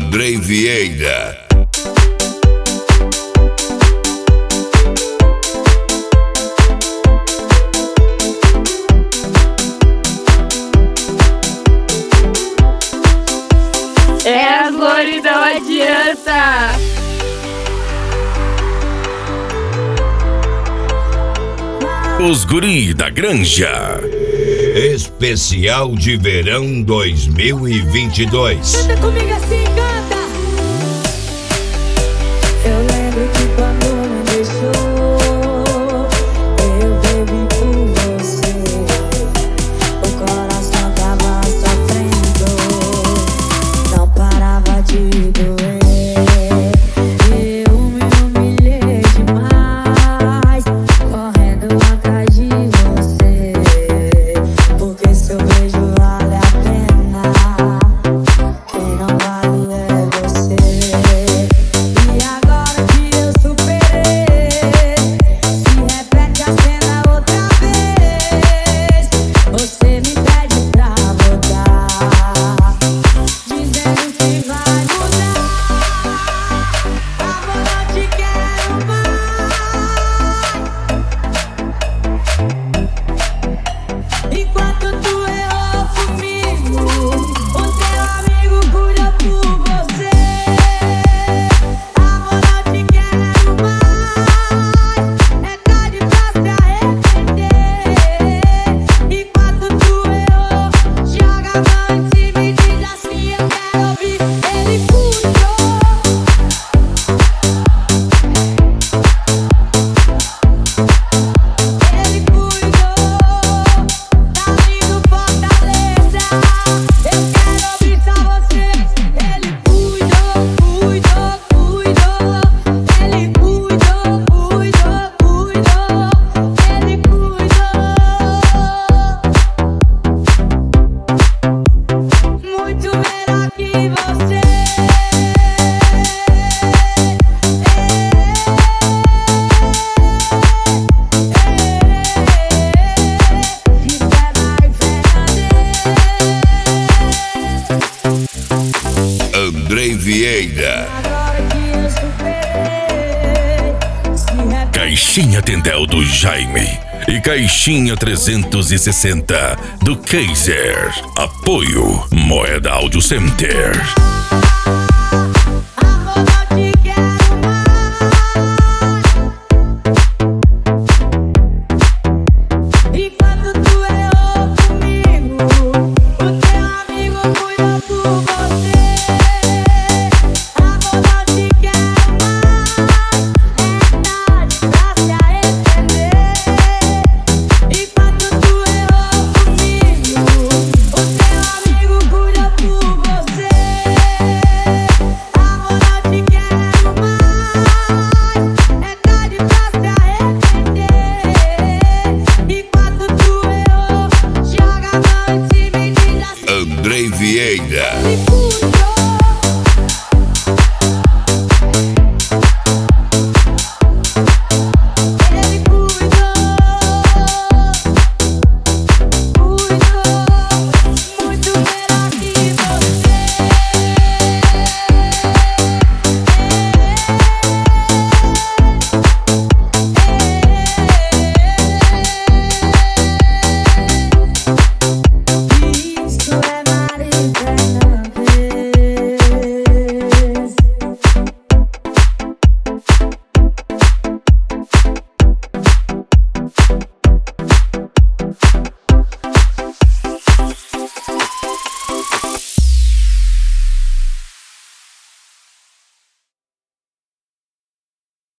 Andrei Vieira. É a Glória, não adianta. Os Guri da Granja. Especial de Verão 2022. Canta comigo assim, canta. Eu lembro que quando me deixou, eu bebi por você. O coração tava sofrendo, não parava de doer. Eu me humilhei demais, correndo atrás de você. Porque seu beijo vale a pena, quem não vale é você. E agora que eu superei, se repete a cena outra vez. Você me pede pra voltar, dizendo que vai mudar. Amor, não te quero mais. Enquanto tu errou comigo, o teu amigo cuida por você. Amor, não te quero mais. É tarde pra se arrepender. Enquanto tu errou, joga a mão em cima e diz assim: eu quero ouvir. Ele cuidou, ele cuidou da lindo Fortaleza. Eu quero ouvir só você. Ele cuidou, cuidou, cuidou. Ele cuidou, cuidou, cuidou. Ele cuidou muito melhor que você. Andrei Vieira. Agora que eu superei, se repete. Caixinha Tendel do Jaime e Caixinha 360 do Kaiser. Apoio Moeda Audio Center.